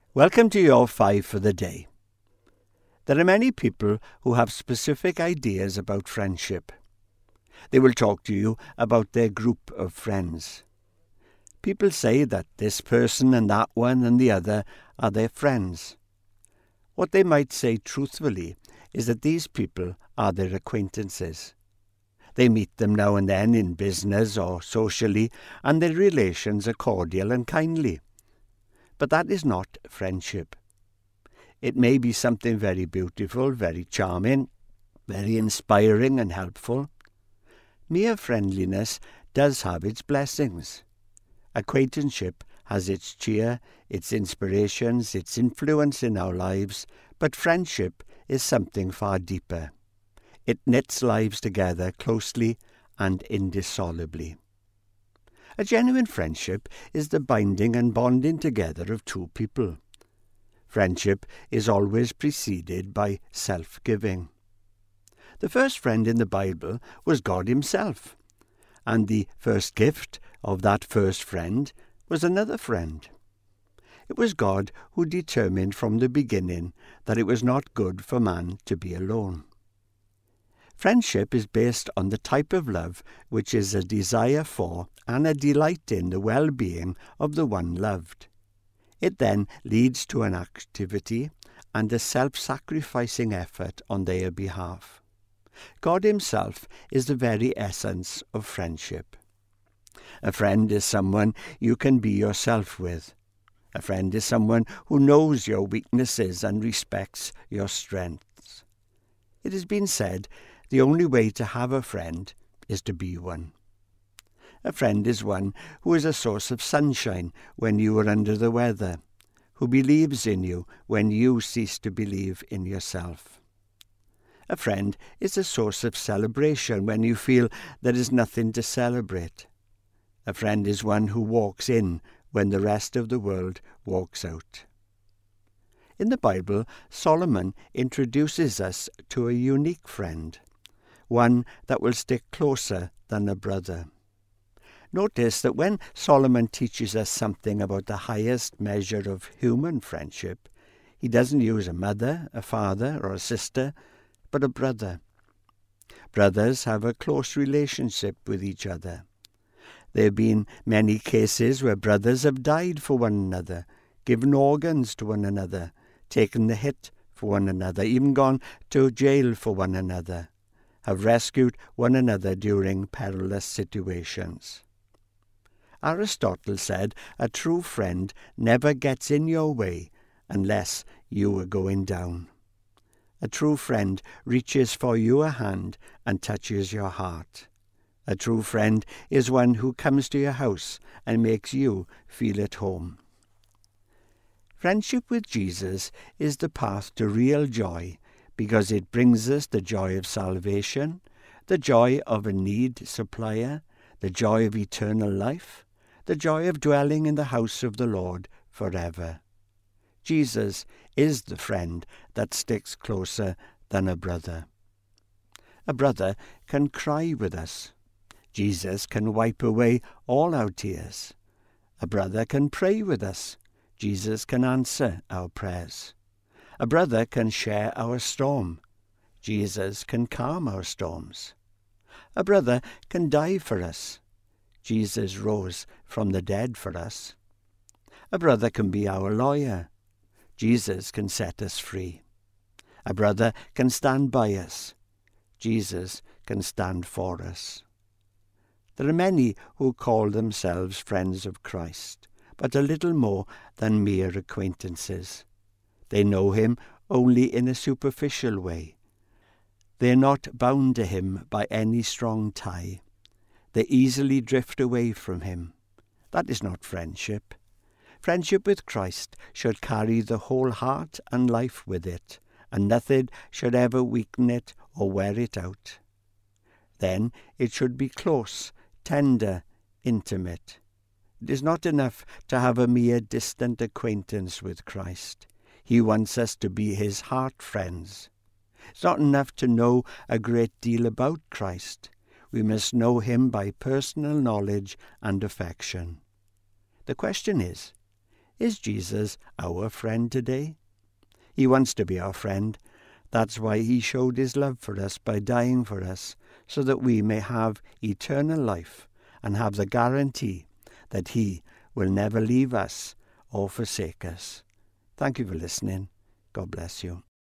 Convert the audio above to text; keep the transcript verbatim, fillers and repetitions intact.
Welcome to your five for the day. There are many people who have specific ideas about friendship. They will talk to you about their group of friends. People say that this person and that one and the other are their friends. What they might say truthfully is that these people are their acquaintances. They meet them now and then in business or socially, and their relations are cordial and kindly. But that is not friendship. It may be something very beautiful, very charming, very inspiring and helpful. Mere friendliness does have its blessings. Acquaintanceship has its cheer, its inspirations, its influence in our lives, but friendship is something far deeper. It knits lives together closely and indissolubly. A genuine friendship is the binding and bonding together of two people. Friendship is always preceded by self-giving. The first friend in the Bible was God Himself, and the first gift of that first friend was another friend. It was God who determined from the beginning that it was not good for man to be alone. Friendship is based on the type of love which is a desire for and a delight in the well-being of the one loved. It then leads to an activity and a self-sacrificing effort on their behalf. God Himself is the very essence of friendship. A friend is someone you can be yourself with. A friend is someone who knows your weaknesses and respects your strengths. It has been said, the only way to have a friend is to be one. A friend is one who is a source of sunshine when you are under the weather, who believes in you when you cease to believe in yourself. A friend is a source of celebration when you feel there is nothing to celebrate. A friend is one who walks in when the rest of the world walks out. In the Bible, Solomon introduces us to a unique friend, one that will stick closer than a brother. Notice that when Solomon teaches us something about the highest measure of human friendship, he doesn't use a mother, a father, or a sister, but a brother. Brothers have a close relationship with each other. There have been many cases where brothers have died for one another, given organs to one another, taken the hit for one another, even gone to jail for one another, have rescued one another during perilous situations. Aristotle said a true friend never gets in your way unless you are going down. A true friend reaches for your hand and touches your heart. A true friend is one who comes to your house and makes you feel at home. Friendship with Jesus is the path to real joy because it brings us the joy of salvation, the joy of a need supplier, the joy of eternal life, the joy of dwelling in the house of the Lord forever. Jesus is the friend that sticks closer than a brother. A brother can cry with us. Jesus can wipe away all our tears. A brother can pray with us. Jesus can answer our prayers. A brother can share our storm. Jesus can calm our storms. A brother can die for us. Jesus rose from the dead for us. A brother can be our lawyer. Jesus can set us free. A brother can stand by us. Jesus can stand for us. There are many who call themselves friends of Christ, but a little more than mere acquaintances. They know Him only in a superficial way. They are not bound to Him by any strong tie. They easily drift away from Him. That is not friendship. Friendship with Christ should carry the whole heart and life with it, and nothing should ever weaken it or wear it out. Then it should be close, tender, intimate. It is not enough to have a mere distant acquaintance with Christ. He wants us to be His heart friends. It's not enough to know a great deal about Christ. We must know Him by personal knowledge and affection. The question is, Is Jesus our friend today? He wants to be our friend. That's why he showed his love for us by dying for us, so that we may have eternal life and have the guarantee that he will never leave us or forsake us. Thank you for listening. God bless you.